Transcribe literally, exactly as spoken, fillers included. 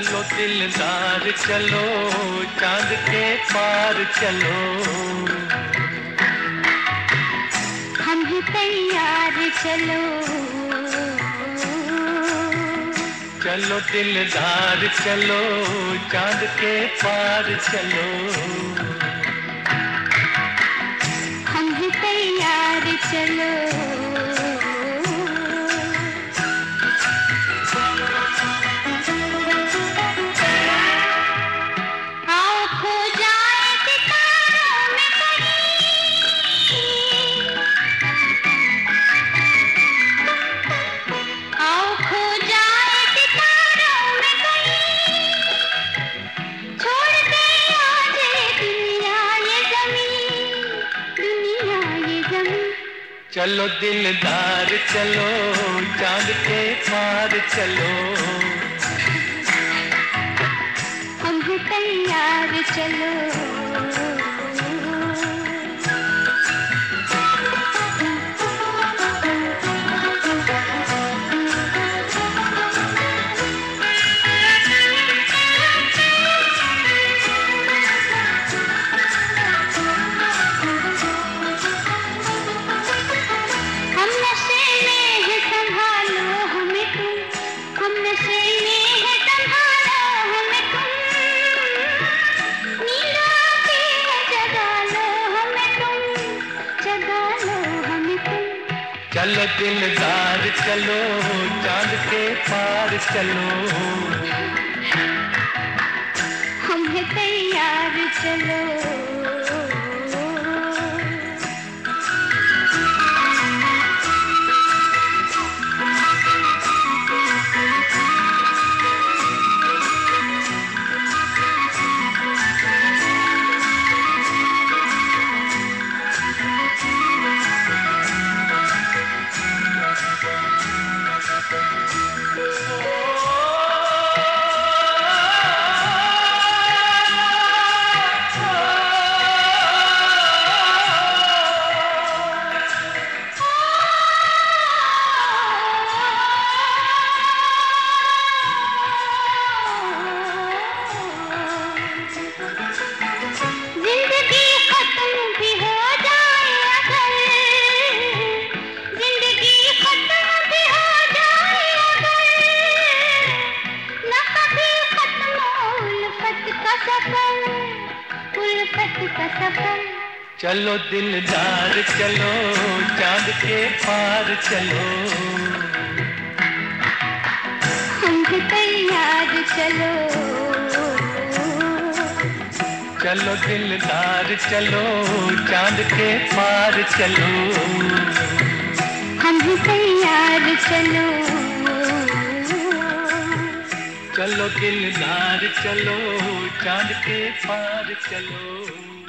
चलो दिलदार चलो चांद के पार चलो, हम हैं तैयार चलो। चलो दिलदार चलो चांद के पार चलो, हम हैं तैयार चलो। चलो दिलदार चलो चांद के पार चलो, हम हैं तैयार चलो। चलो दिलदार चलो चांद के पार चलो, हम हैं तैयार चलो। चलो दिलदार चलो चांद के पार चलो, हम हैं तैयार चलो। चलो दिलदार चलो चांद के पार चलो, हम हैं तैयार चलो। चलो दिलदार चलो चांद के पार चलो।